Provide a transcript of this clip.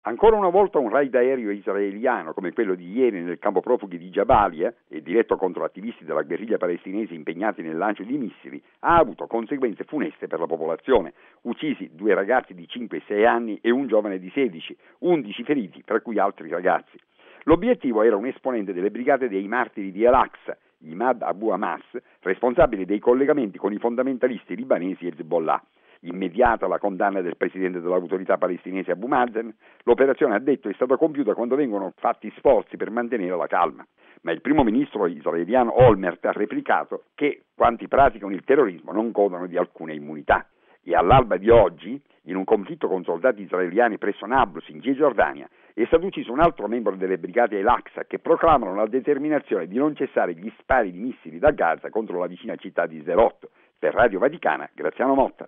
Ancora una volta un raid aereo israeliano come quello di ieri nel campo profughi di Jabalia, e diretto contro attivisti della guerriglia palestinese impegnati nel lancio di missili, ha avuto conseguenze funeste per la popolazione. Uccisi 2 ragazzi di 5 e 6 anni e un giovane di 16, 11 feriti, tra cui altri ragazzi. L'obiettivo era un esponente delle brigate dei martiri di Al-Aqsa, Imad Abu Hamas, responsabile dei collegamenti con i fondamentalisti libanesi e Hezbollah. Immediata la condanna del presidente dell'autorità palestinese Abu Mazen, l'operazione, ha detto, è stata compiuta quando vengono fatti sforzi per mantenere la calma. Ma il primo ministro israeliano Olmert ha replicato che quanti praticano il terrorismo non godono di alcuna immunità. E all'alba di oggi, in un conflitto con soldati israeliani presso Nablus in Cisgiordania, è stato ucciso un altro membro delle brigate Al-Aqsa che proclamano la determinazione di non cessare gli spari di missili da Gaza contro la vicina città di Sderot. Per Radio Vaticana, Graziano Motta.